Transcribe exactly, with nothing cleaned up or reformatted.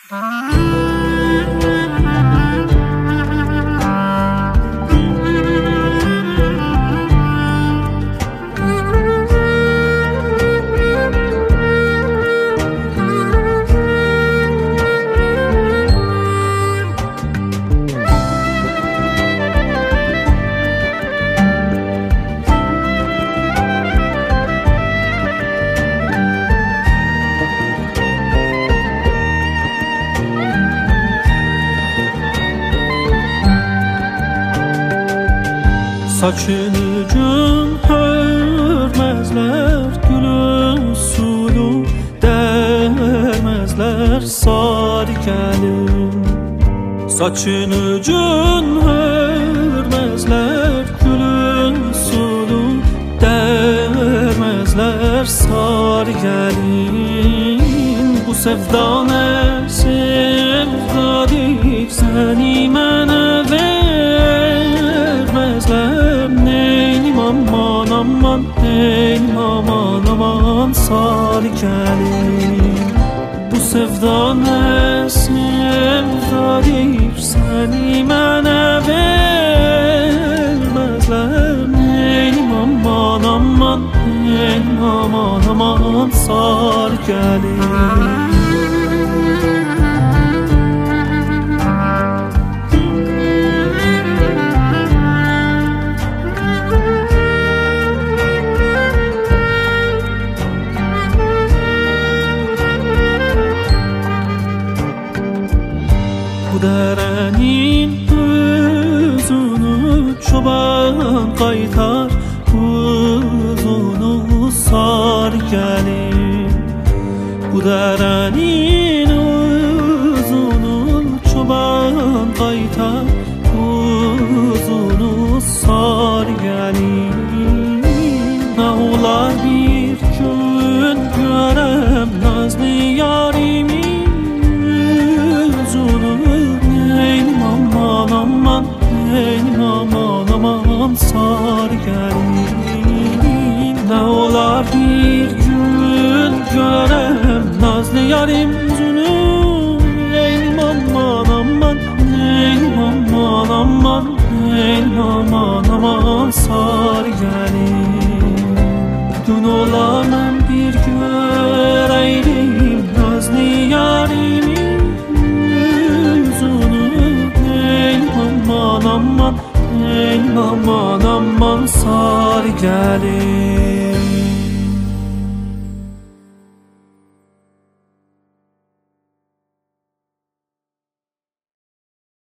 Saçını hörmezler, gülün sulu dermezler sarı gelin. Saçını hörmezler, gülün sulu dermezler sarı gelin. Bu sevda ne sevdadır, seni mənə vermezler. Neynim aman aman, neynim aman aman sarı gelin. Bu sevda ne sevdadır, seni mənə vermezler. Neynim aman aman, neynim aman aman sarı gelin. Bu derenin özünü çoban qaytar, uzunu sar gelin. Bu derenin özünü çoban qaytar, uzunu sar gelin. Ne olar bir gün görem nazlı yarimi aman aman, neynim aman aman sarı gelin. Ne olar bir gün görem nazlı yarim yüzünü. Neynim aman aman, neynim aman aman, neynim aman aman sarı gelin.